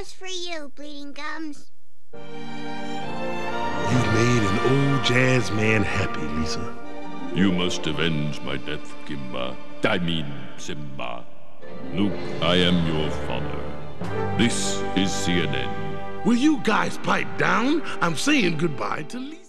just for you, Bleeding Gums. You've made an old jazz man happy, Lisa. You must avenge my death, Kimba. I mean, Simba. Luke, I am your father. This is CNN. Will you guys pipe down? I'm saying goodbye to Lisa.